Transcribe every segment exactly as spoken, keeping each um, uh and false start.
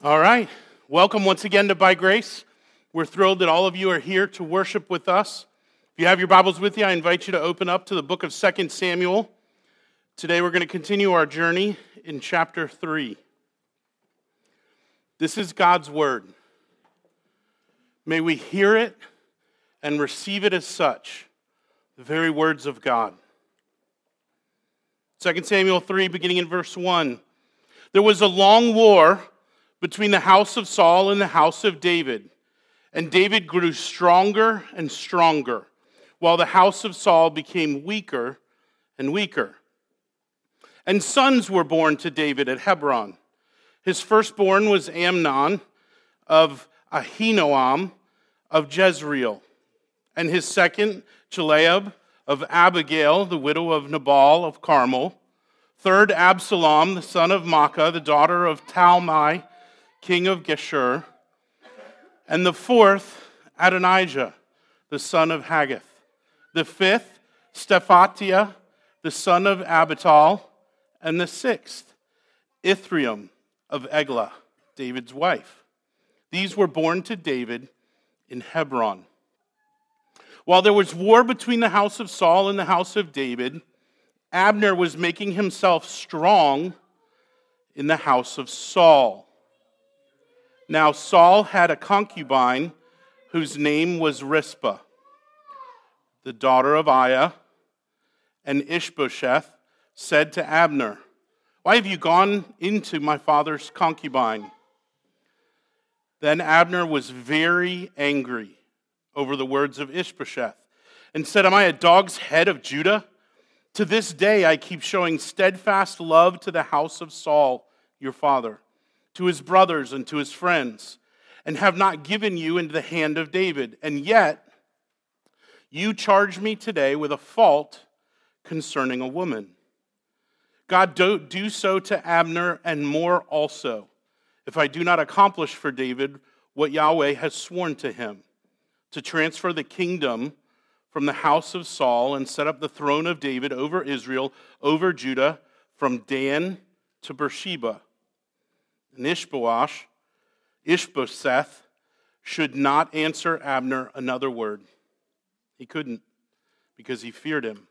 All right. Welcome once again to By Grace. We're thrilled that all of you are here to worship with us. If you have your Bibles with you, I invite you to open up to the book of Second Samuel. Today we're going to continue our journey in chapter three. This is God's word. May we hear it and receive it as such, the very words of God. Second Samuel three, beginning in verse one. There was a long war between the house of Saul and the house of David. And David grew stronger and stronger, while the house of Saul became weaker and weaker. And sons were born to David at Hebron. His firstborn was Amnon of Ahinoam of Jezreel, and his second, Chileab of Abigail, the widow of Nabal of Carmel. Third, Absalom, the son of Maacah, the daughter of Talmai, king of Geshur. And the fourth, Adonijah, the son of Haggith. The fifth, Stephatiah, the son of Abital. And the sixth, Ithream of Eglah, David's wife. These were born to David in Hebron. While there was war between the house of Saul and the house of David, Abner was making himself strong in the house of Saul. Now Saul had a concubine whose name was Rizpah, the daughter of Aiah, and Ishbosheth said to Abner, "Why have you gone into my father's concubine?" Then Abner was very angry over the words of Ishbosheth and said, "Am I a dog's head of Judah? To this day I keep showing steadfast love to the house of Saul, your father, to his brothers and to his friends, and have not given you into the hand of David. And yet you charge me today with a fault concerning a woman. God, do, do so to Abner and more also, if I do not accomplish for David what Yahweh has sworn to him, to transfer the kingdom from the house of Saul and set up the throne of David over Israel, over Judah, from Dan to Beersheba." And Ishboash, Ishbosheth, should not answer Abner another word. He couldn't, because he feared him.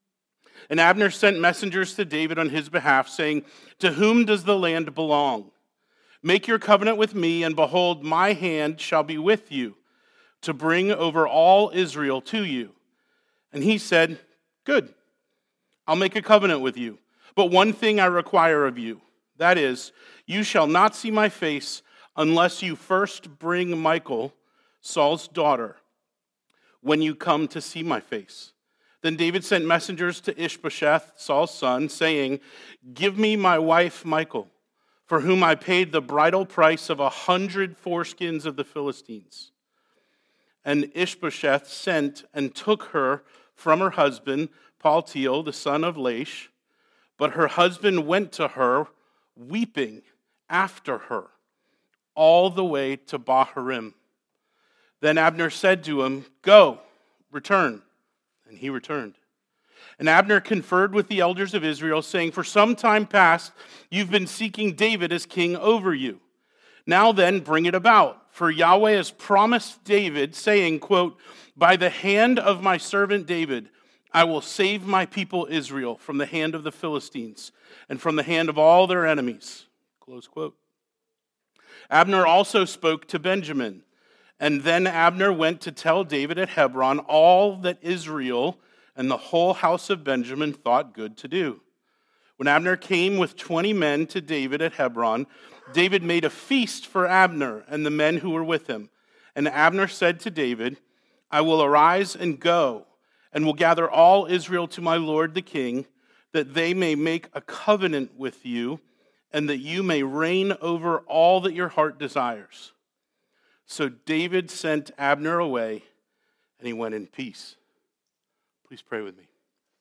And Abner sent messengers to David on his behalf, saying, "To whom does the land belong? Make your covenant with me, and behold, my hand shall be with you, to bring over all Israel to you." And he said, "Good, I'll make a covenant with you. But one thing I require of you, that is, you shall not see my face unless you first bring Michal, Saul's daughter, when you come to see my face." Then David sent messengers to Ishbosheth, Saul's son, saying, "Give me my wife Michal, for whom I paid the bridal price of a hundred foreskins of the Philistines." And Ishbosheth sent and took her from her husband, Paltiel, the son of Laish. But her husband went to her, weeping after her, all the way to Bahurim. Then Abner said to him, "Go, return." And he returned. And Abner conferred with the elders of Israel, saying, "For some time past you've been seeking David as king over you. Now then, bring it about. For Yahweh has promised David, saying, quote, 'By the hand of my servant David, I will save my people Israel from the hand of the Philistines and from the hand of all their enemies.'" Close quote. Abner also spoke to Benjamin. And then Abner went to tell David at Hebron all that Israel and the whole house of Benjamin thought good to do. When Abner came with twenty men to David at Hebron, David made a feast for Abner and the men who were with him. And Abner said to David, "I will arise and go, and will gather all Israel to my lord the king, that they may make a covenant with you, and that you may reign over all that your heart desires." So David sent Abner away, and he went in peace. Please pray with me.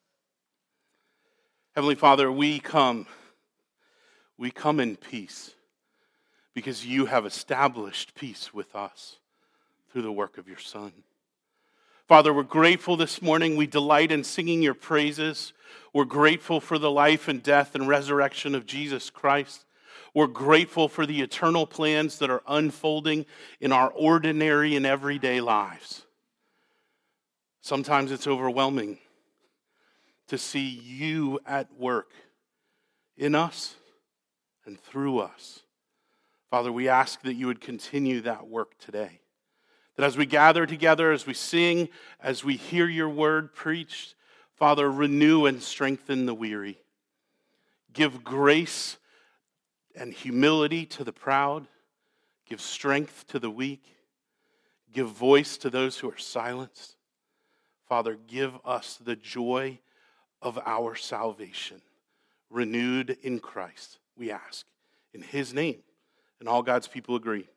Heavenly Father, we come. We come in peace because you have established peace with us through the work of your Son. Father, we're grateful this morning. We delight in singing your praises. We're grateful for the life and death and resurrection of Jesus Christ. We're grateful for the eternal plans that are unfolding in our ordinary and everyday lives. Sometimes it's overwhelming to see you at work in us and through us. Father, we ask that you would continue that work today. That as we gather together, as we sing, as we hear your word preached, Father, renew and strengthen the weary. Give grace and humility to the proud. Give strength to the weak. Give voice to those who are silenced. Father, give us the joy of our salvation, renewed in Christ, we ask, in his name. And all God's people agree.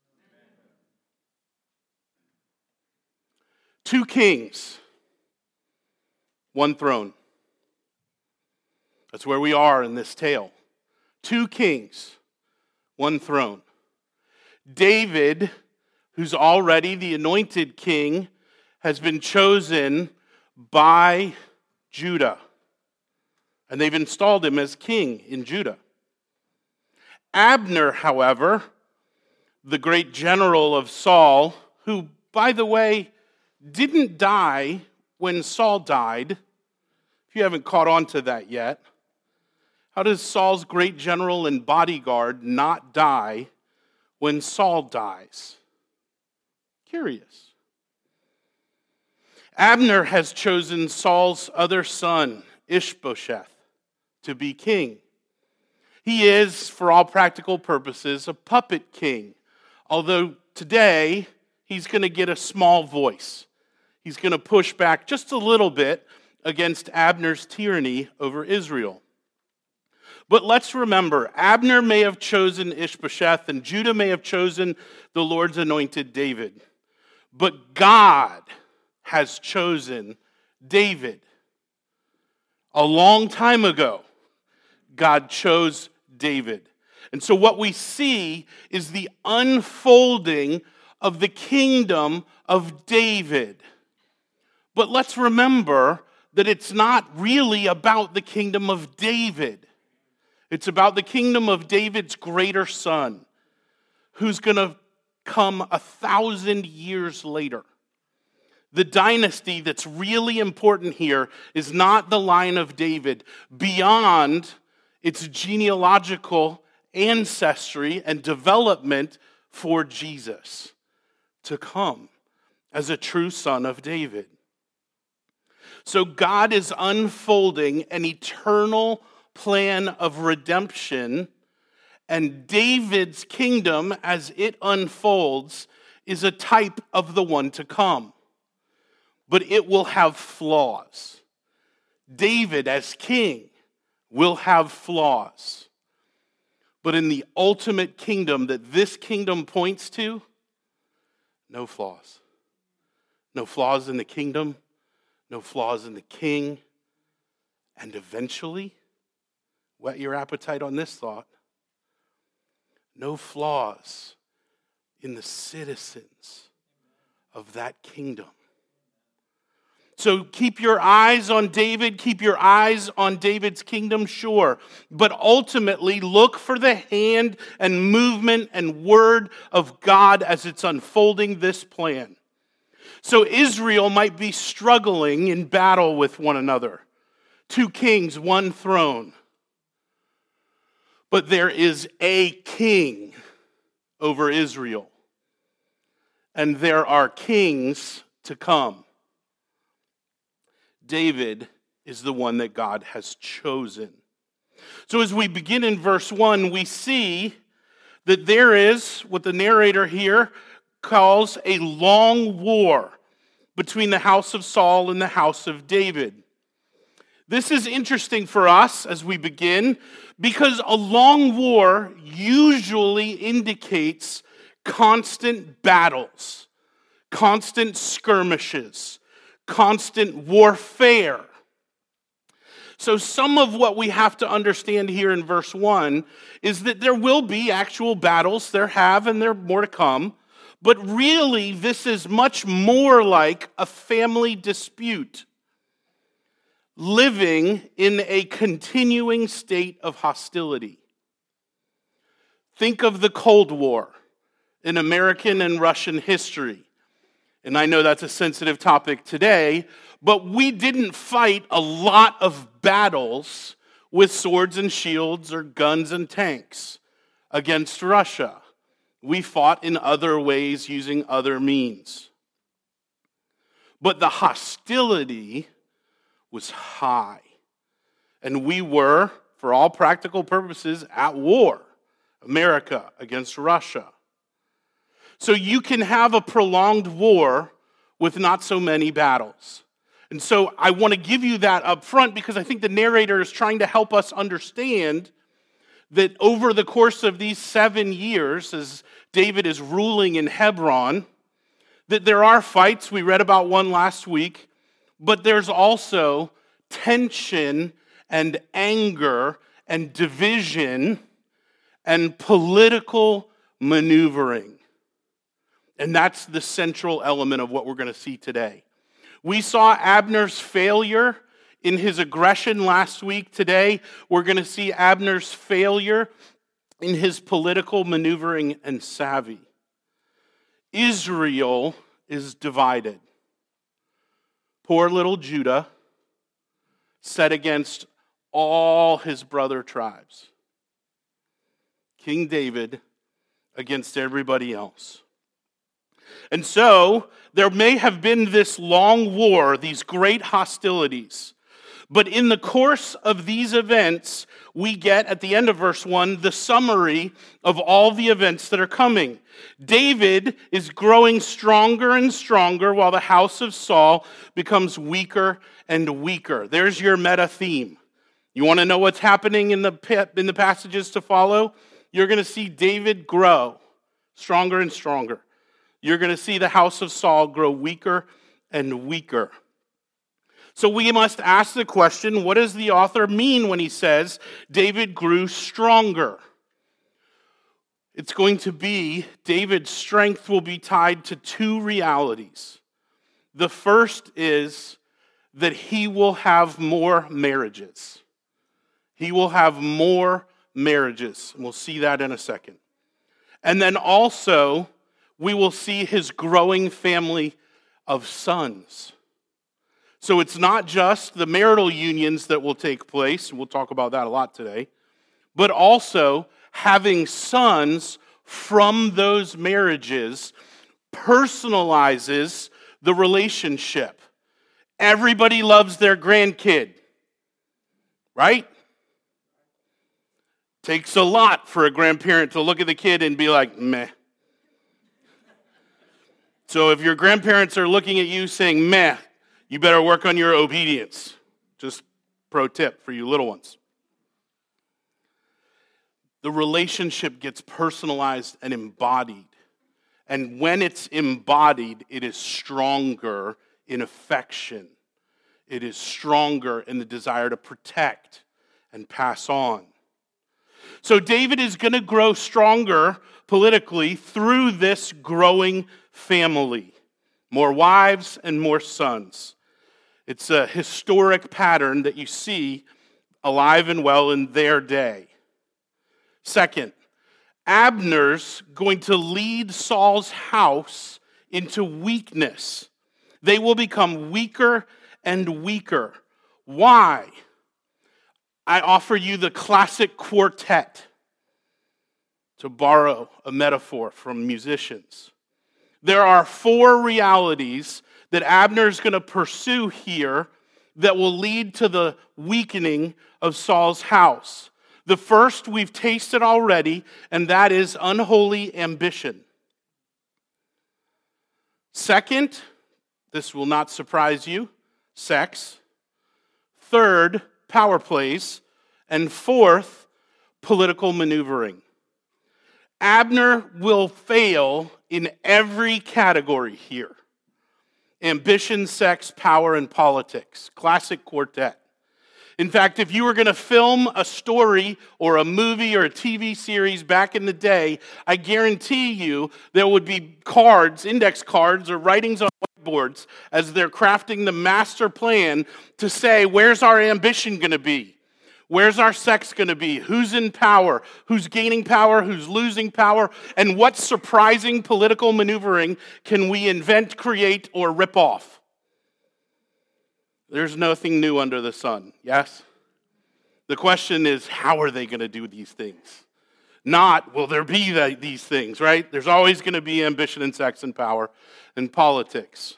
Two kings, one throne. That's where we are in this tale. Two kings, one throne. David, who's already the anointed king, has been chosen by Judah. And they've installed him as king in Judah. Abner, however, the great general of Saul, who, by the way, didn't die when Saul died. If you haven't caught on to that yet, how does Saul's great general and bodyguard not die when Saul dies? Curious. Abner has chosen Saul's other son, Ishbosheth, to be king. He is, for all practical purposes, a puppet king, although today he's going to get a small voice. He's going to push back just a little bit against Abner's tyranny over Israel. But let's remember, Abner may have chosen Ishbosheth and Judah may have chosen the Lord's anointed David. But God has chosen David. A long time ago, God chose David. And so what we see is the unfolding of the kingdom of David. But let's remember that it's not really about the kingdom of David. It's about the kingdom of David's greater son, who's going to come a thousand years later. The dynasty that's really important here is not the line of David. Beyond its genealogical ancestry and development for Jesus to come as a true son of David. So God is unfolding an eternal plan of redemption, and David's kingdom, as it unfolds, is a type of the one to come. But it will have flaws. David, as king, will have flaws. But in the ultimate kingdom that this kingdom points to, no flaws. No flaws in the kingdom, no flaws in the king. And eventually, whet your appetite on this thought, no flaws in the citizens of that kingdom. So keep your eyes on David, keep your eyes on David's kingdom, sure. But ultimately, look for the hand and movement and word of God as it's unfolding this plan. So Israel might be struggling in battle with one another. Two kings, one throne. But there is a king over Israel. And there are kings to come. David is the one that God has chosen. So as we begin in verse one, we see that there is what the narrator here calls a long war between the house of Saul and the house of David. This is interesting for us as we begin because a long war usually indicates constant battles, constant skirmishes, constant warfare. So some of what we have to understand here in verse one is that there will be actual battles. There have and there are more to come. But really, this is much more like a family dispute, living in a continuing state of hostility. Think of the Cold War in American and Russian history. And I know that's a sensitive topic today, but we didn't fight a lot of battles with swords and shields or guns and tanks against Russia. We fought in other ways using other means. But the hostility was high. And we were, for all practical purposes, at war. America against Russia. So you can have a prolonged war with not so many battles. And so I want to give you that up front because I think the narrator is trying to help us understand that over the course of these seven years, as David is ruling in Hebron, that there are fights. We read about one last week, but there's also tension and anger and division and political maneuvering. And that's the central element of what we're going to see today. We saw Abner's failure in his aggression last week. Today, we're going to see Abner's failure in his political maneuvering and savvy. Israel is divided. Poor little Judah set against all his brother tribes. King David against everybody else. And so, there may have been this long war, these great hostilities. But in the course of these events, we get, at the end of verse one, the summary of all the events that are coming. David is growing stronger and stronger while the house of Saul becomes weaker and weaker. There's your meta theme. You want to know what's happening in the, in the passages to follow? You're going to see David grow stronger and stronger. You're going to see the house of Saul grow weaker and weaker. So we must ask the question, what does the author mean when he says David grew stronger? It's going to be David's strength will be tied to two realities. The first is that he will have more marriages. He will have more marriages. And we'll see that in a second. And then also, we will see his growing family of sons. So it's not just the marital unions that will take place, and we'll talk about that a lot today, but also having sons from those marriages personalizes the relationship. Everybody loves their grandkid, right? Takes a lot for a grandparent to look at the kid and be like, meh. So if your grandparents are looking at you saying, meh, you better work on your obedience. Just pro tip for you little ones. The relationship gets personalized and embodied. And when it's embodied, it is stronger in affection. It is stronger in the desire to protect and pass on. So David is going to grow stronger politically through this growing family. More wives and more sons. It's a historic pattern that you see alive and well in their day. Second, Abner's going to lead Saul's house into weakness. They will become weaker and weaker. Why? I offer you the classic quartet, to borrow a metaphor from musicians. There are four realities that Abner is going to pursue here that will lead to the weakening of Saul's house. The first we've tasted already, and that is unholy ambition. Second, this will not surprise you, sex. Third, power plays. And fourth, political maneuvering. Abner will fail in every category here. Ambition, sex, power, and politics. Classic quartet. In fact, if you were going to film a story or a movie or a T V series back in the day, I guarantee you there would be cards, index cards, or writings on whiteboards as they're crafting the master plan to say, where's our ambition going to be? Where's our sex going to be? Who's in power? Who's gaining power? Who's losing power? And what surprising political maneuvering can we invent, create, or rip off? There's nothing new under the sun, yes? The question is, how are they going to do these things? Not, will there be the, these things, right? There's always going to be ambition and sex and power and politics.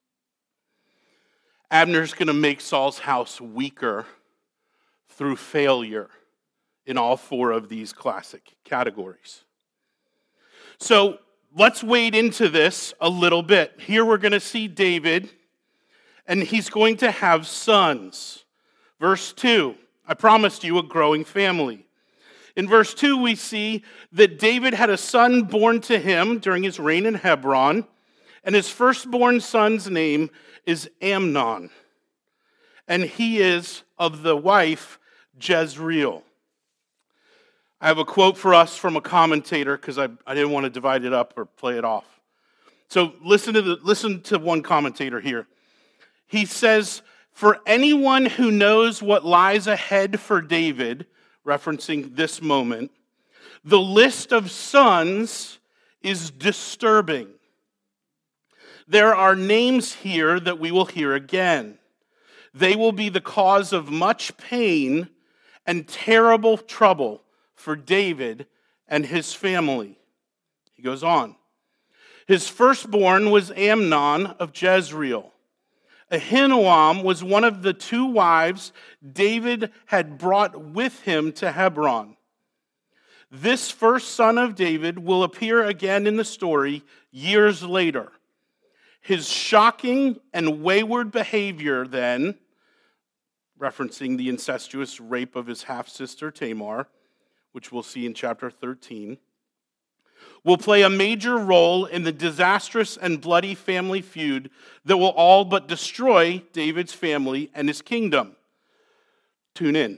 Abner's going to make Saul's house weaker through failure in all four of these classic categories. So let's wade into this a little bit. Here we're going to see David, and he's going to have sons. Verse two, I promised you a growing family. In verse two, we see that David had a son born to him during his reign in Hebron, and his firstborn son's name is Amnon, and he is of the wife Jezreel. I have a quote for us from a commentator because I, I didn't want to divide it up or play it off. So listen to the, listen to one commentator here. He says, "For anyone who knows what lies ahead for David," referencing this moment, "the list of sons is disturbing. There are names here that we will hear again. They will be the cause of much pain and terrible trouble for David and his family." He goes on. "His firstborn was Amnon of Jezreel. Ahinoam was one of the two wives David had brought with him to Hebron. This first son of David will appear again in the story years later. His shocking and wayward behavior then," referencing the incestuous rape of his half-sister Tamar, which we'll see in chapter thirteen, "will play a major role in the disastrous and bloody family feud that will all but destroy David's family and his kingdom." Tune in.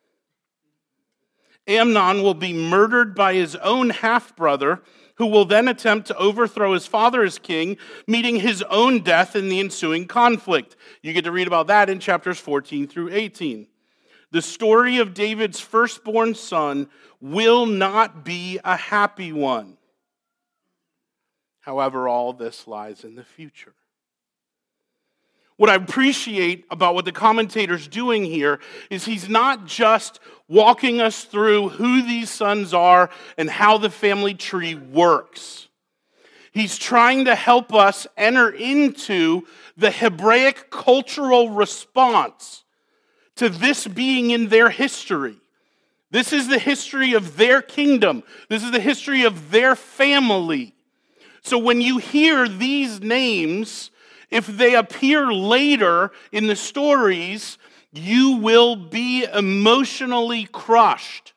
"Amnon will be murdered by his own half-brother, who will then attempt to overthrow his father as king, meeting his own death in the ensuing conflict." You get to read about that in chapters fourteen through eighteen. "The story of David's firstborn son will not be a happy one. However, all this lies in the future." What I appreciate about what the commentator's doing here is he's not just walking us through who these sons are and how the family tree works. He's trying to help us enter into the Hebraic cultural response to this being in their history. This is the history of their kingdom. This is the history of their family. So when you hear these names, if they appear later in the stories, you will be emotionally crushed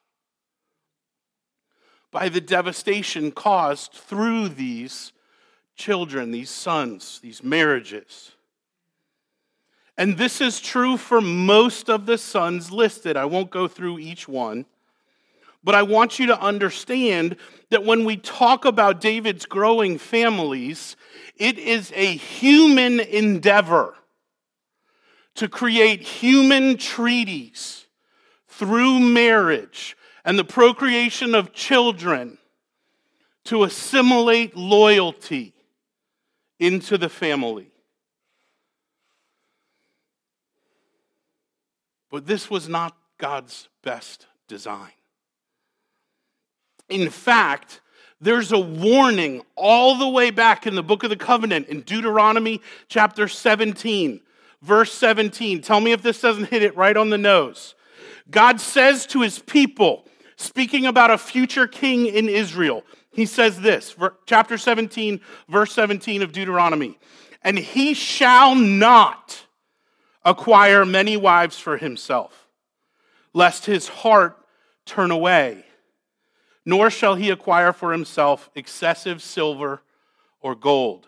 by the devastation caused through these children, these sons, these marriages. And this is true for most of the sons listed. I won't go through each one. But I want you to understand that when we talk about David's growing families, it is a human endeavor to create human treaties through marriage and the procreation of children to assimilate loyalty into the family. But this was not God's best design. In fact, there's a warning all the way back in the book of the covenant in Deuteronomy chapter seventeen, verse seventeen. Tell me if this doesn't hit it right on the nose. God says to his people, speaking about a future king in Israel, he says this, chapter seventeen, verse seventeen of Deuteronomy, "And he shall not acquire many wives for himself, lest his heart turn away. Nor shall he acquire for himself excessive silver or gold."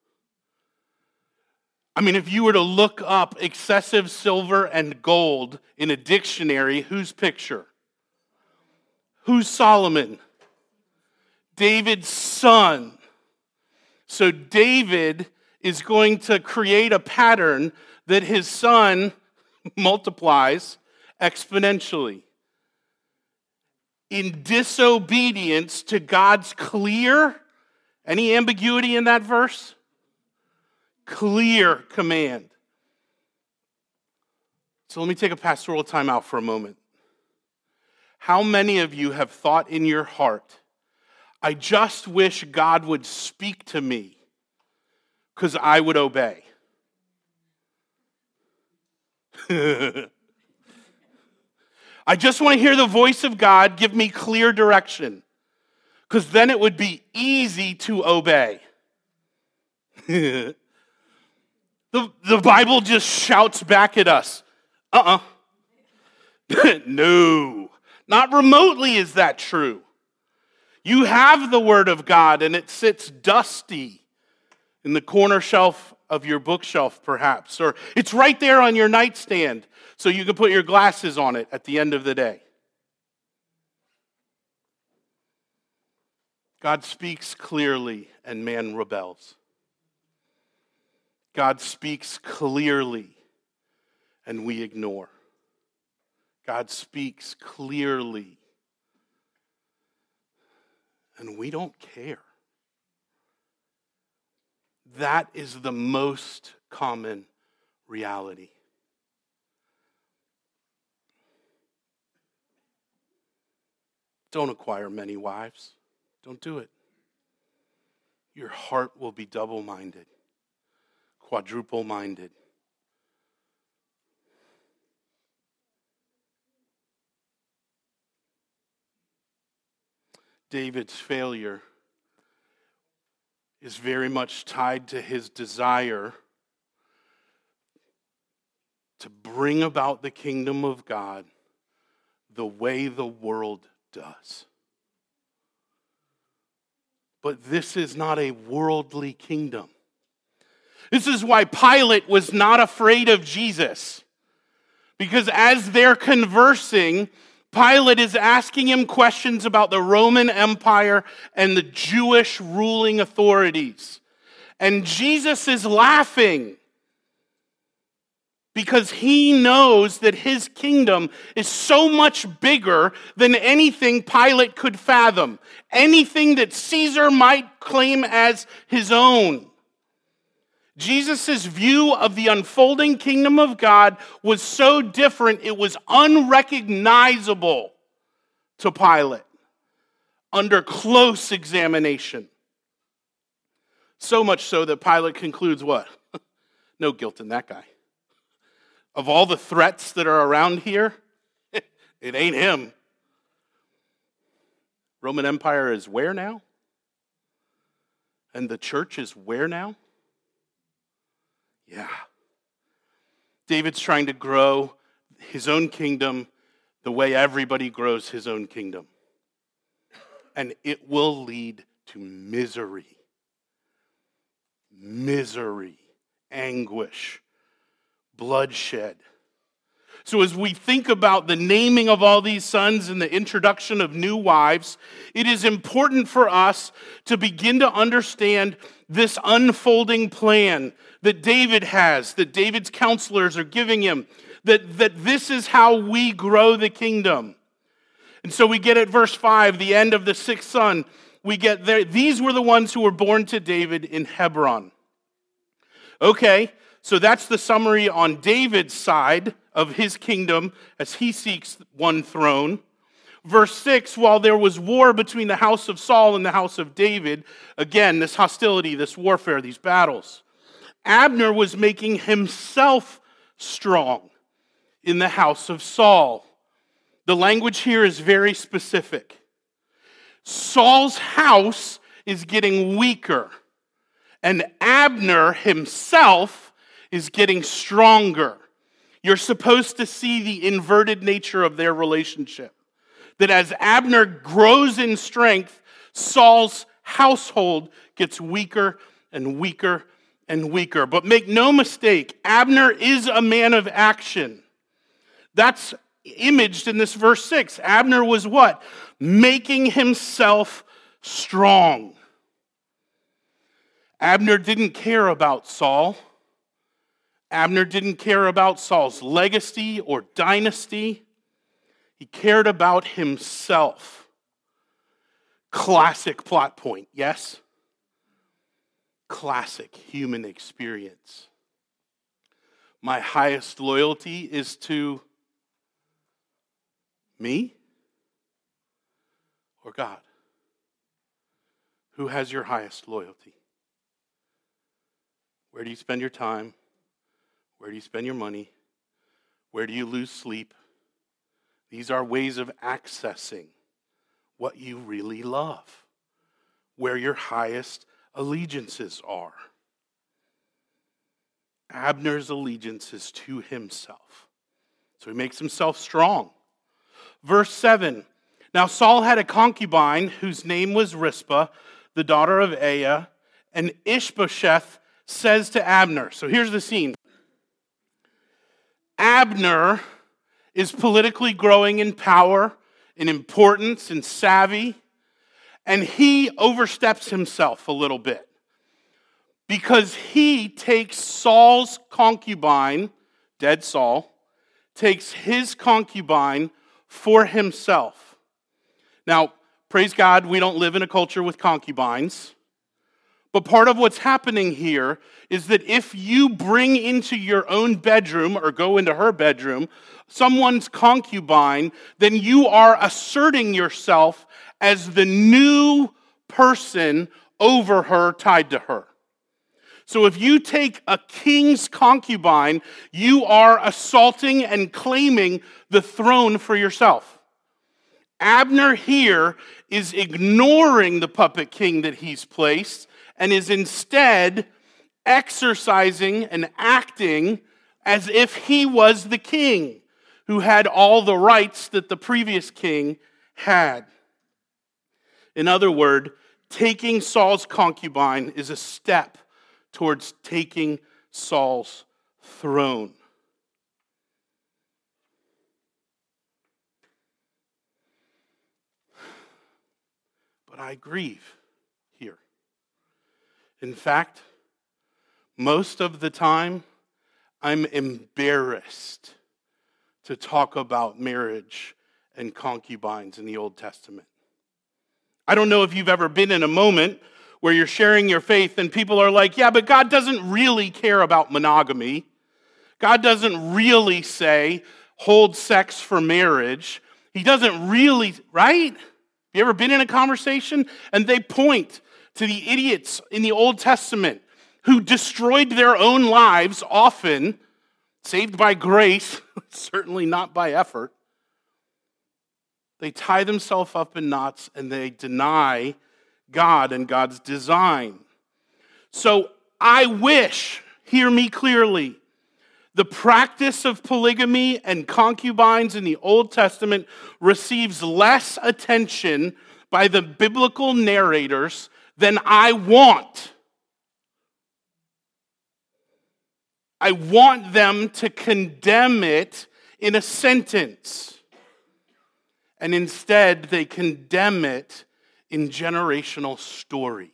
I mean, if you were to look up excessive silver and gold in a dictionary, whose picture? Who's Solomon? David's son. So David is going to create a pattern that his son multiplies exponentially. In disobedience to God's clear, any ambiguity in that verse? Clear command. So let me take a pastoral time out for a moment. How many of you have thought in your heart, I just wish God would speak to me because I would obey? I just want to hear the voice of God give me clear direction, because then it would be easy to obey. the, the Bible just shouts back at us, uh-uh. No, not remotely is that true. You have the Word of God, and it sits dusty in the corner shelf of your bookshelf, perhaps, or it's right there on your nightstand, so you can put your glasses on it at the end of the day. God speaks clearly and man rebels. God speaks clearly and we ignore. God speaks clearly and we don't care. That is the most common reality. Don't acquire many wives. Don't do it. Your heart will be double-minded, quadruple-minded. David's failure is very much tied to his desire to bring about the kingdom of God the way the world does. But this is not a worldly kingdom. This is why Pilate was not afraid of Jesus. Because as they're conversing, Pilate is asking him questions about the Roman Empire and the Jewish ruling authorities. And Jesus is laughing because he knows that his kingdom is so much bigger than anything Pilate could fathom, anything that Caesar might claim as his own. Jesus' view of the unfolding kingdom of God was so different, it was unrecognizable to Pilate under close examination. So much so that Pilate concludes what? No guilt in that guy. Of all the threats that are around here, it ain't him. Roman Empire is where now? And the church is where now? Yeah. David's trying to grow his own kingdom the way everybody grows his own kingdom. And it will lead to misery. Misery, anguish, bloodshed. So as we think about the naming of all these sons and the introduction of new wives, it is important for us to begin to understand this unfolding plan that David has, that David's counselors are giving him, that, that this is how we grow the kingdom. And so we get at verse five, the end of the sixth son, we get there. These were the ones who were born to David in Hebron. Okay, so that's the summary on David's side of his kingdom as he seeks one throne. Verse six, while there was war between the house of Saul and the house of David, again, this hostility, this warfare, these battles, Abner was making himself strong in the house of Saul. The language here is very specific. Saul's house is getting weaker, and Abner himself is getting stronger. You're supposed to see the inverted nature of their relationship. That as Abner grows in strength, Saul's household gets weaker and weaker and weaker. But make no mistake, Abner is a man of action. That's imaged in this verse six. Abner was what? Making himself strong. Abner didn't care about Saul. Abner didn't care about Saul's legacy or dynasty. He cared about himself. Classic plot point, yes? Classic human experience. My highest loyalty is to me or God? Who has your highest loyalty? Where do you spend your time? Where do you spend your money? Where do you lose sleep? These are ways of accessing what you really love, where your highest allegiances are. Abner's allegiance is to himself. So he makes himself strong. Verse seven, now Saul had a concubine whose name was Rizpah, the daughter of Aiah, and Ishbosheth says to Abner, so here's the scene. Abner is politically growing in power, in importance, in savvy, and he oversteps himself a little bit because he takes Saul's concubine, dead Saul, takes his concubine for himself. Now, praise God, we don't live in a culture with concubines. But part of what's happening here is that if you bring into your own bedroom or go into her bedroom someone's concubine, then you are asserting yourself as the new person over her, tied to her. So if you take a king's concubine, you are assaulting and claiming the throne for yourself. Abner here is ignoring the puppet king that he's placed and is instead exercising and acting as if he was the king who had all the rights that the previous king had. In other words, taking Saul's concubine is a step towards taking Saul's throne. But I grieve here. In fact, most of the time, I'm embarrassed to talk about marriage and concubines in the Old Testament. I don't know if you've ever been in a moment where you're sharing your faith and people are like, yeah, but God doesn't really care about monogamy. God doesn't really say, hold sex for marriage. He doesn't really, right? You ever been in a conversation and they point to the idiots in the Old Testament who destroyed their own lives, often saved by grace, certainly not by effort. They tie themselves up in knots and they deny God and God's design. So I wish, hear me clearly, the practice of polygamy and concubines in the Old Testament receives less attention by the biblical narrators than I want. I want them to condemn it in a sentence. And instead, they condemn it in generational story.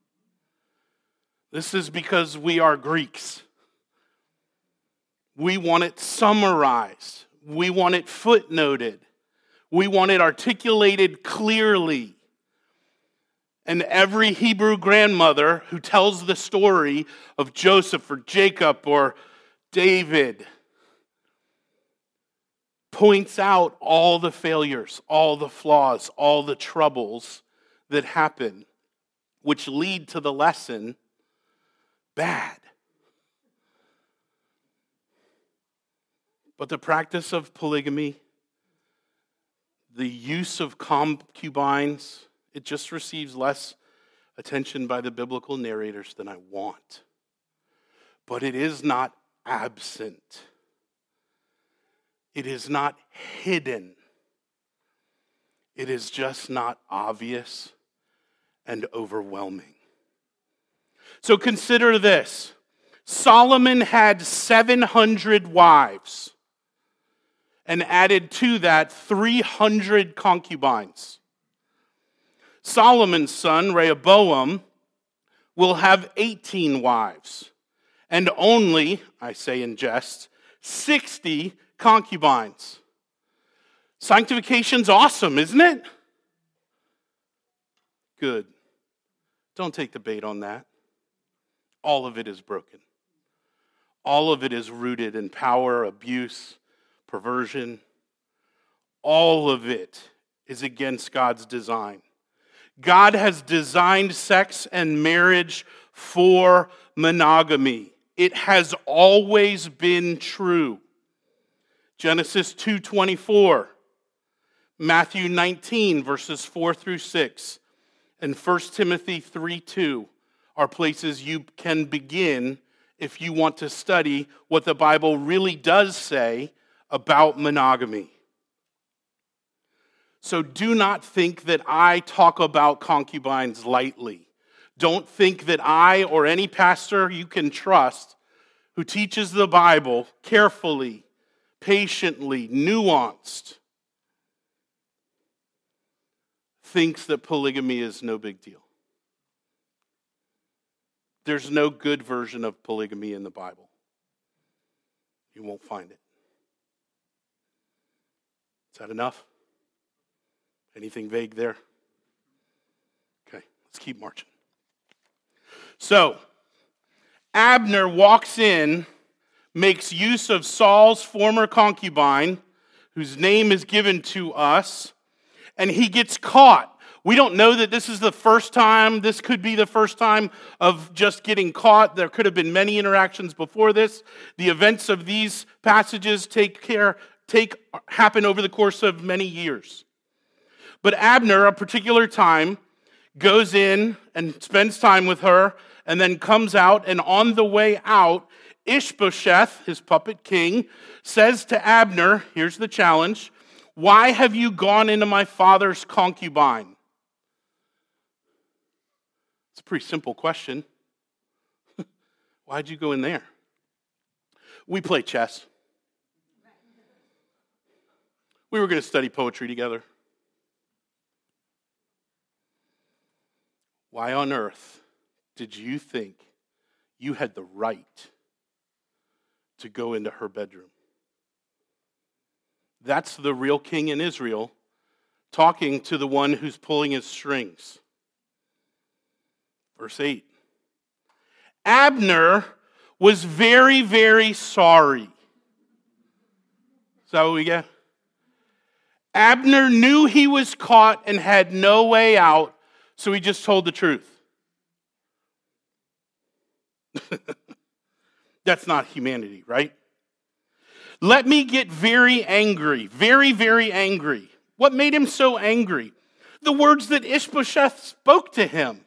This is because we are Greeks. We want it summarized. We want it footnoted. We want it articulated clearly. And every Hebrew grandmother who tells the story of Joseph or Jacob or David points out all the failures, all the flaws, all the troubles that happen, which lead to the lesson, bad. But the practice of polygamy, the use of concubines, it just receives less attention by the biblical narrators than I want. But it is not absent. It is not hidden. It is just not obvious and overwhelming. So consider this. Solomon had seven hundred wives and added to that three hundred concubines. Solomon's son, Rehoboam, will have eighteen wives and only, I say in jest, sixty concubines. Sanctification's awesome, isn't it? Good. Don't take the bait on that. All of it is broken. All of it is rooted in power, abuse, perversion. All of it is against God's design. God has designed sex and marriage for monogamy. It has always been true. Genesis two twenty-four, Matthew nineteen, verses four through six, and First Timothy three two are places you can begin if you want to study what the Bible really does say about monogamy. So do not think that I talk about concubines lightly. Don't think that I or any pastor you can trust who teaches the Bible carefully, patiently, nuanced, thinks that polygamy is no big deal. There's no good version of polygamy in the Bible. You won't find it. Is that enough? Anything vague there? Okay, let's keep marching. So, Abner walks in, makes use of Saul's former concubine, whose name is given to us, and he gets caught. We don't know that this is the first time. This could be the first time of just getting caught. There could have been many interactions before this. The events of these passages take care, take happen over the course of many years. But Abner, a particular time, goes in and spends time with her, and then comes out, and on the way out, Ishbosheth, his puppet king, says to Abner, here's the challenge, "Why have you gone into my father's concubine?" It's a pretty simple question. Why'd you go in there? We play chess. We were going to study poetry together. Why on earth did you think you had the right to go into her bedroom? That's the real king in Israel talking to the one who's pulling his strings. Verse eight. Abner was very, very sorry. Is that what we get? Abner knew he was caught and had no way out, so he just told the truth. That's not humanity, right? Let me get very angry, very, very angry. What made him so angry? The words that Ishbosheth spoke to him.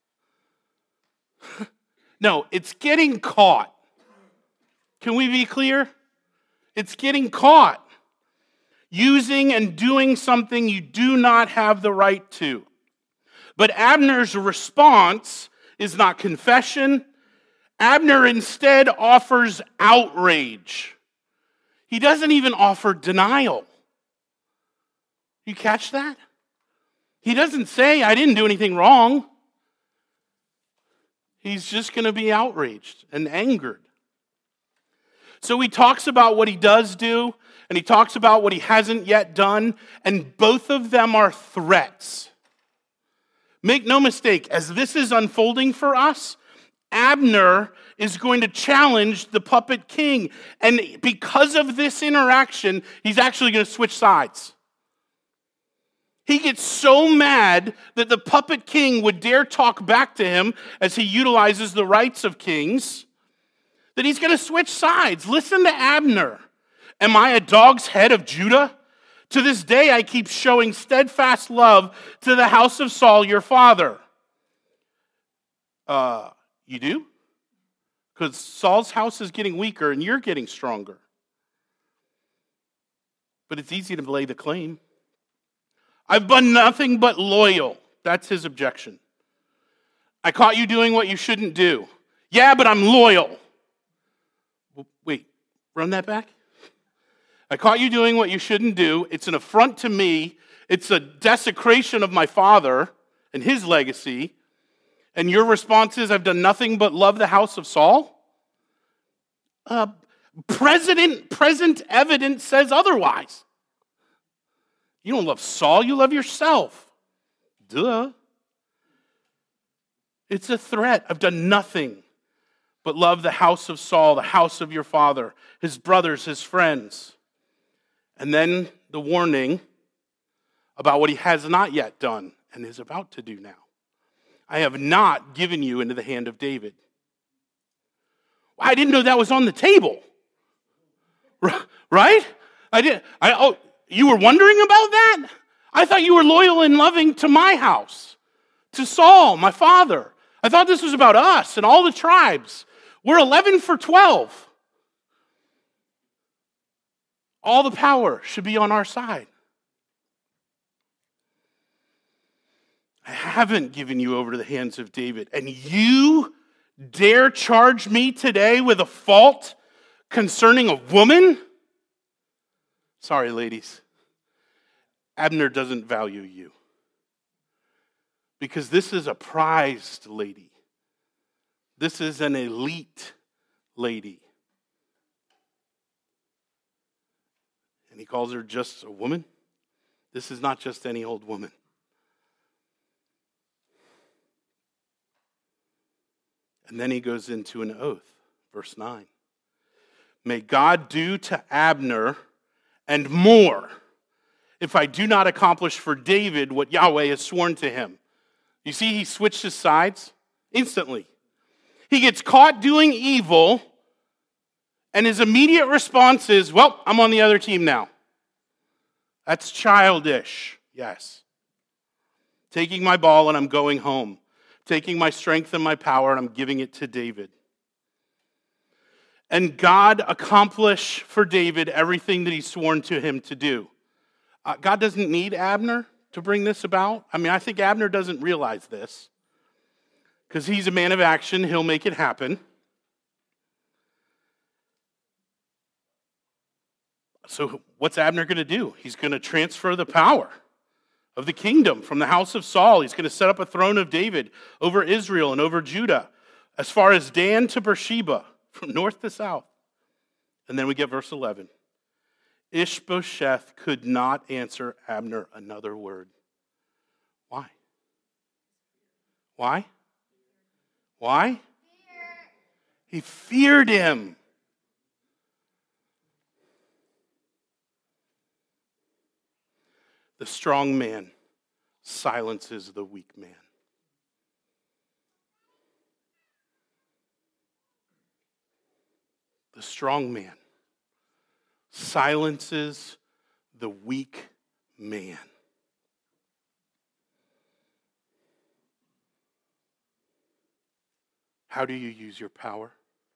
No, it's getting caught. Can we be clear? It's getting caught. Using and doing something you do not have the right to. But Abner's response is not confession. Abner instead offers outrage. He doesn't even offer denial. You catch that? He doesn't say, I didn't do anything wrong. He's just going to be outraged and angered. So he talks about what he does do, and he talks about what he hasn't yet done, and both of them are threats. Make no mistake, as this is unfolding for us, Abner is going to challenge the puppet king. And because of this interaction, he's actually going to switch sides. He gets so mad that the puppet king would dare talk back to him as he utilizes the rights of kings, that he's going to switch sides. Listen to Abner. Am I a dog's head of Judah? To this day, I keep showing steadfast love to the house of Saul, your father. Uh, you do? Because Saul's house is getting weaker and you're getting stronger. But it's easy to lay the claim. I've been nothing but loyal. That's his objection. I caught you doing what you shouldn't do. Yeah, but I'm loyal. Wait, run that back? I caught you doing what you shouldn't do. It's an affront to me. It's a desecration of my father and his legacy. And your response is, I've done nothing but love the house of Saul? Uh, President, present evidence says otherwise. You don't love Saul, you love yourself. Duh. It's a threat. I've done nothing but love the house of Saul, the house of your father, his brothers, his friends. And then the warning about what he has not yet done and is about to do now. I have not given you into the hand of David. I didn't know that was on the table. Right? I didn't. I, oh, you were wondering about that? I thought you were loyal and loving to my house, to Saul, my father. I thought this was about us and all the tribes. We're eleven for twelve. All the power should be on our side. I haven't given you over to the hands of David, and you dare charge me today with a fault concerning a woman? Sorry, ladies. Abner doesn't value you. Because this is a prized lady. This is an elite lady. And he calls her just a woman. This is not just any old woman. And then he goes into an oath, verse nine. May God do to Abner and more if I do not accomplish for David what Yahweh has sworn to him. You see, he switched his sides instantly. He gets caught doing evil, and his immediate response is, well, I'm on the other team now. That's childish, yes. Taking my ball and I'm going home. Taking my strength and my power and I'm giving it to David. And God accomplished for David everything that he's sworn to him to do. Uh, God doesn't need Abner to bring this about. I mean, I think Abner doesn't realize this. Because he's a man of action, he'll make it happen. So what's Abner going to do? He's going to transfer the power of the kingdom from the house of Saul. He's going to set up a throne of David over Israel and over Judah, as far as Dan to Beersheba, from north to south. And then we get verse eleven. Ishbosheth could not answer Abner another word. Why? Why? Why? He feared him. The strong man silences the weak man. The strong man silences the weak man. How do you use your power?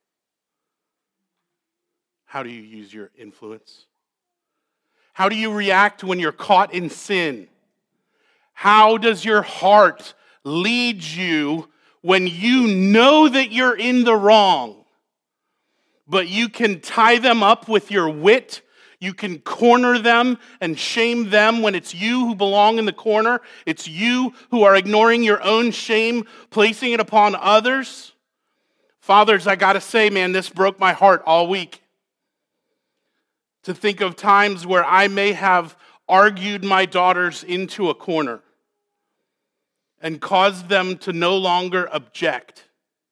How do you use your influence? How do you react when you're caught in sin? How does your heart lead you when you know that you're in the wrong, but you can tie them up with your wit? You can corner them and shame them when it's you who belong in the corner. It's you who are ignoring your own shame, placing it upon others. Fathers, I gotta say, man, this broke my heart all week. To think of times where I may have argued my daughters into a corner and caused them to no longer object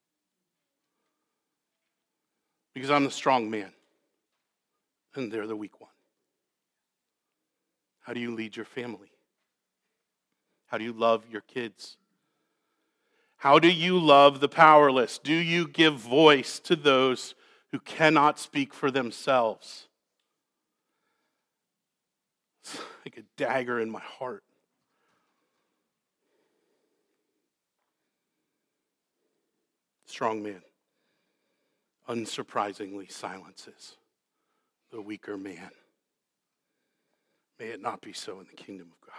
because I'm the strong man and they're the weak one. How do you lead your family? How do you love your kids? How do you love the powerless? Do you give voice to those who cannot speak for themselves? It's like a dagger in my heart. Strong man, unsurprisingly, silences the weaker man. May it not be so in the kingdom of God.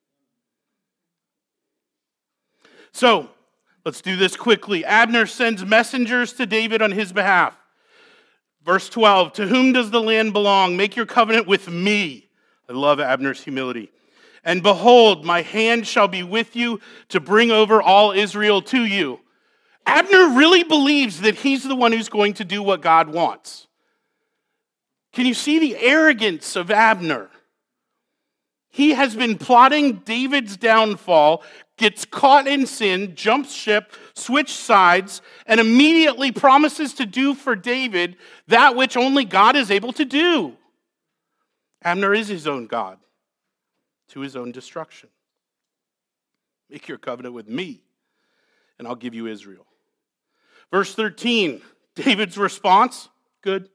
So, let's do this quickly. Abner sends messengers to David on his behalf. Verse twelve, to whom does the land belong? Make your covenant with me. I love Abner's humility. And behold, my hand shall be with you to bring over all Israel to you. Abner really believes that he's the one who's going to do what God wants. Can you see the arrogance of Abner? He has been plotting David's downfall, gets caught in sin, jumps ship, switches sides, and immediately promises to do for David that which only God is able to do. Abner is his own God, to his own destruction. Make your covenant with me, and I'll give you Israel. Verse thirteen, David's response, good.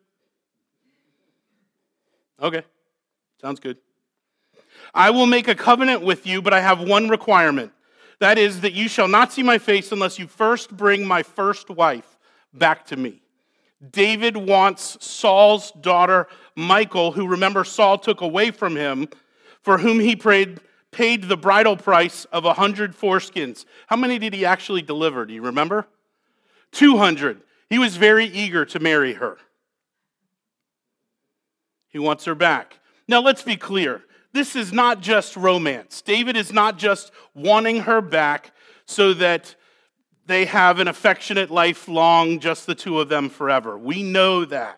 Okay, sounds good. I will make a covenant with you, but I have one requirement. That is that you shall not see my face unless you first bring my first wife back to me. David wants Saul's daughter, Michal, who, remember, Saul took away from him, for whom he prayed, paid the bridal price of a hundred foreskins. How many did he actually deliver? Do you remember? two hundred. He was very eager to marry her. He wants her back. Now, let's be clear. This is not just romance. David is not just wanting her back so that they have an affectionate life long, just the two of them forever. We know that.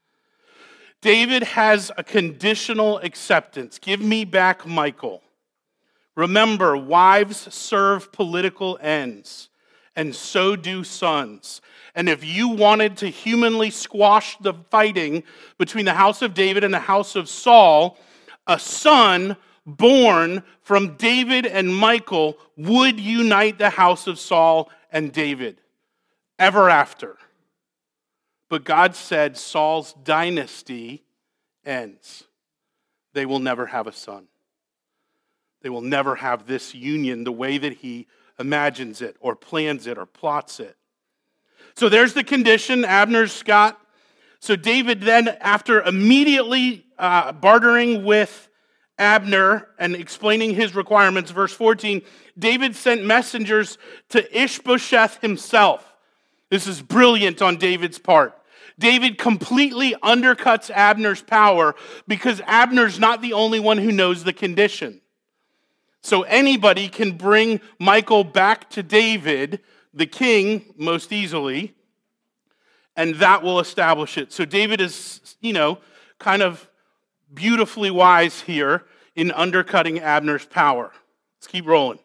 David has a conditional acceptance. Give me back Michal. Remember, wives serve political ends, and so do sons. And if you wanted to humanly squash the fighting between the house of David and the house of Saul, a son born from David and Michal would unite the house of Saul and David ever after. But God said Saul's dynasty ends. They will never have a son. They will never have this union the way that he imagines it or plans it or plots it. So there's the condition. Abner's got. So David then, after immediately uh, bartering with Abner and explaining his requirements, verse fourteen, David sent messengers to Ishbosheth himself. This is brilliant on David's part. David completely undercuts Abner's power because Abner's not the only one who knows the condition. So anybody can bring Michal back to David, the king, most easily, and that will establish it. So David is, you know, kind of beautifully wise here in undercutting Abner's power. Let's keep rolling.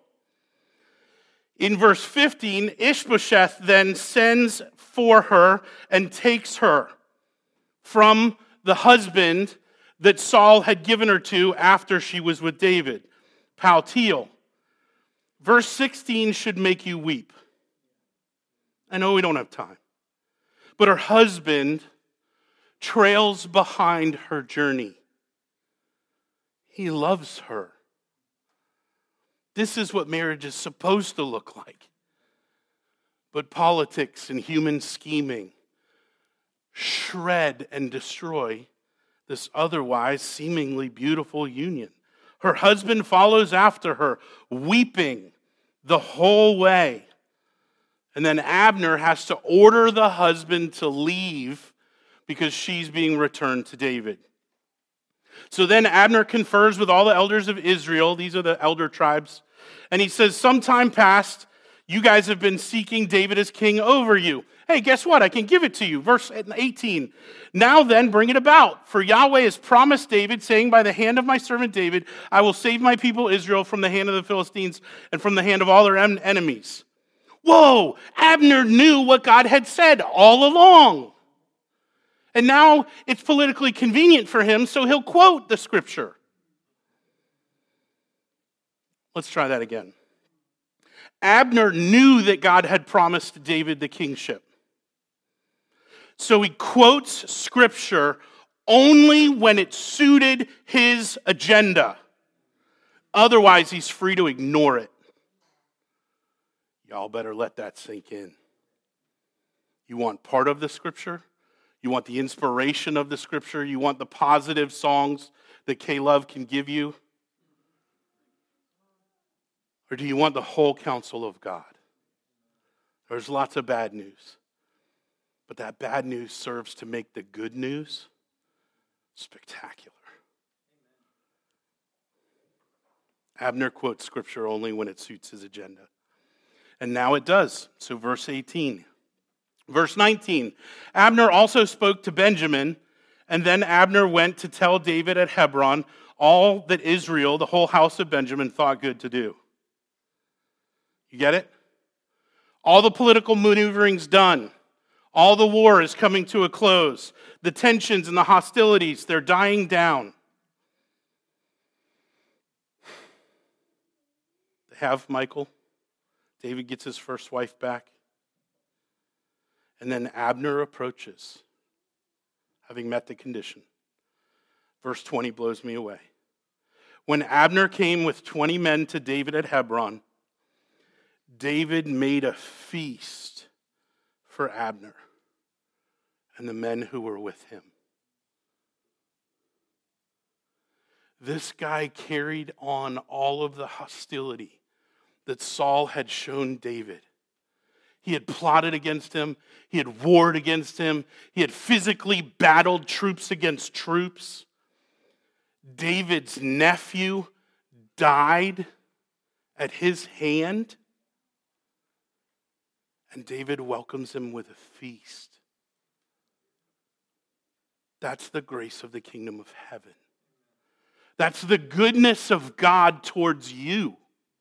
In verse fifteen, Ishbosheth then sends for her and takes her from the husband that Saul had given her to after she was with David, Paltiel. Verse sixteen should make you weep. I know we don't have time. But her husband trails behind her journey. He loves her. This is what marriage is supposed to look like. But politics and human scheming shred and destroy this otherwise seemingly beautiful union. Her husband follows after her, weeping the whole way. And then Abner has to order the husband to leave because she's being returned to David. So then Abner confers with all the elders of Israel. These are the elder tribes. And he says, sometime past, you guys have been seeking David as king over you. Hey, guess what? I can give it to you. Verse eighteen. Now then, bring it about. For Yahweh has promised David, saying, by the hand of my servant David, I will save my people Israel from the hand of the Philistines and from the hand of all their en- enemies. Whoa! Abner knew what God had said all along. And now it's politically convenient for him, so he'll quote the scripture. Let's try that again. Abner knew that God had promised David the kingship. So he quotes scripture only when it suited his agenda. Otherwise, he's free to ignore it. Y'all better let that sink in. You want part of the scripture? You want the inspiration of the scripture? You want the positive songs that K-Love can give you? Or do you want the whole counsel of God? There's lots of bad news. But that bad news serves to make the good news spectacular. Abner quotes scripture only when it suits his agenda. And now it does. So verse eighteen. Verse nineteen. Abner also spoke to Benjamin, and then Abner went to tell David at Hebron all that Israel, the whole house of Benjamin, thought good to do. You get it? All the political maneuvering's done. All the war is coming to a close. The tensions and the hostilities, they're dying down. They have Michal. David gets his first wife back. And then Abner approaches, having met the condition. Verse twenty blows me away. When Abner came with twenty men to David at Hebron, David made a feast for Abner and the men who were with him. This guy carried on all of the hostility that Saul had shown David. He had plotted against him. He had warred against him. He had physically battled troops against troops. David's nephew died at his hand. And David welcomes him with a feast. That's the grace of the kingdom of heaven. That's the goodness of God towards you.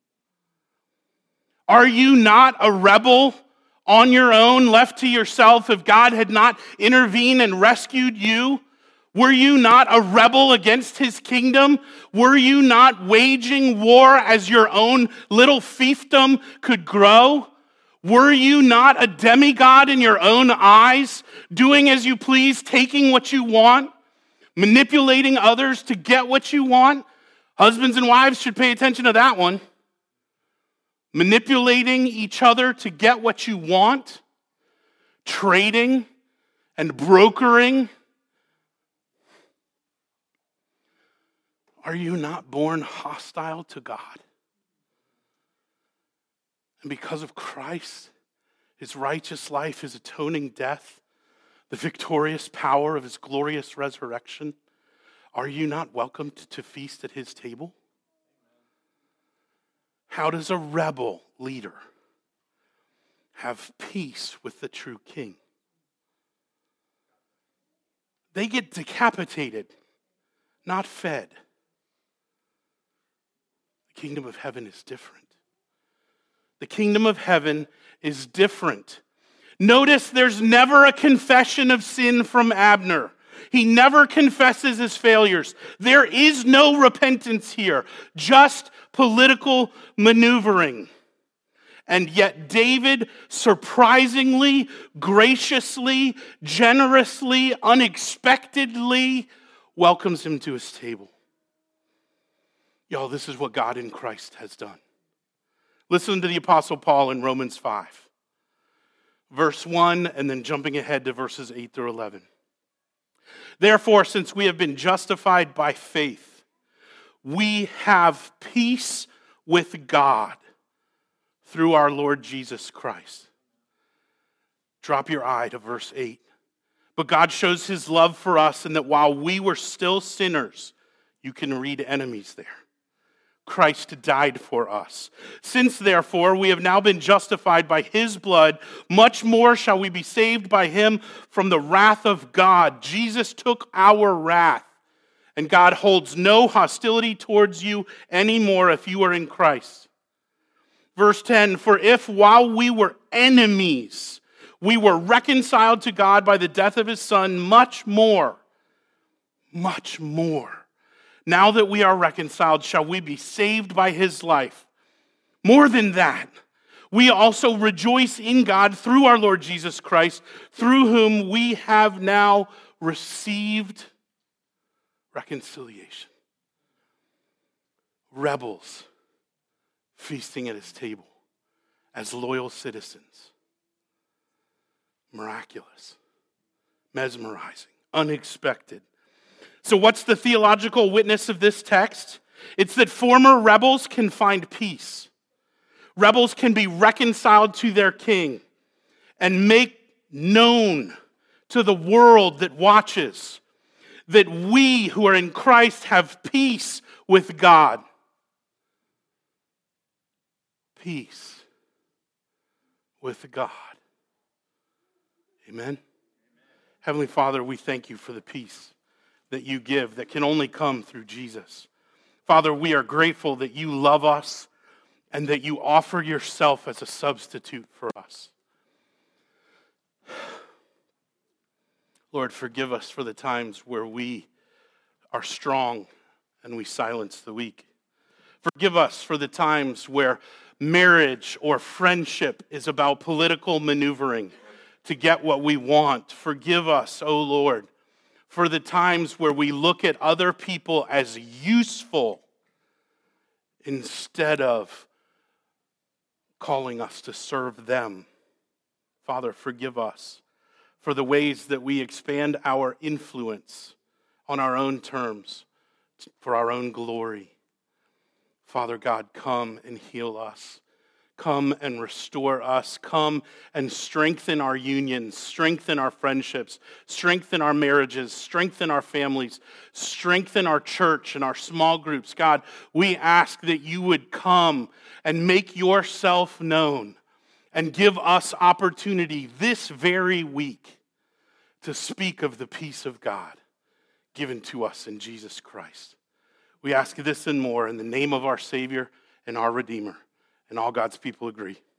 Are you not a rebel on your own, left to yourself, if God had not intervened and rescued you? Were you not a rebel against his kingdom? Were you not waging war as your own little fiefdom could grow? Were you not a demigod in your own eyes, doing as you please, taking what you want, manipulating others to get what you want? Husbands and wives should pay attention to that one. Manipulating each other to get what you want, trading and brokering. Are you not born hostile to God? And because of Christ, his righteous life, his atoning death, the victorious power of his glorious resurrection, are you not welcomed to feast at his table? How does a rebel leader have peace with the true king? They get decapitated, not fed. The kingdom of heaven is different. The kingdom of heaven is different. Notice there's never a confession of sin from Abner. He never confesses his failures. There is no repentance here, just political maneuvering. And yet David surprisingly, graciously, generously, unexpectedly welcomes him to his table. Y'all, this is what God in Christ has done. Listen to the Apostle Paul in Romans five. Verse one, and then jumping ahead to verses eight through eleven. Therefore, since we have been justified by faith, we have peace with God through our Lord Jesus Christ. Drop your eye to verse eight. But God shows his love for us in that while we were still sinners, you can read enemies there, Christ died for us. Since, therefore, we have now been justified by his blood, much more shall we be saved by him from the wrath of God. Jesus took our wrath, and God holds no hostility towards you anymore if you are in Christ. Verse ten, for if while we were enemies, we were reconciled to God by the death of his Son, much more, much more, now that we are reconciled, shall we be saved by his life. More than that, we also rejoice in God through our Lord Jesus Christ, through whom we have now received reconciliation. Rebels feasting at his table as loyal citizens. Miraculous, mesmerizing, unexpected. So what's the theological witness of this text? It's that former rebels can find peace. Rebels can be reconciled to their king and make known to the world that watches that we who are in Christ have peace with God. Peace with God. Amen. Heavenly Father, we thank you for the peace that you give that can only come through Jesus. Father, we are grateful that you love us and that you offer yourself as a substitute for us. Lord, forgive us for the times where we are strong and we silence the weak. Forgive us for the times where marriage or friendship is about political maneuvering to get what we want. Forgive us, O Lord, for the times where we look at other people as useful instead of calling us to serve them. Father, forgive us for the ways that we expand our influence on our own terms for our own glory. Father God, come and heal us. Come and restore us. Come and strengthen our unions, strengthen our friendships, strengthen our marriages, strengthen our families, strengthen our church and our small groups. God, we ask that you would come and make yourself known and give us opportunity this very week to speak of the peace of God given to us in Jesus Christ. We ask this and more in the name of our Savior and our Redeemer. And all God's people agree.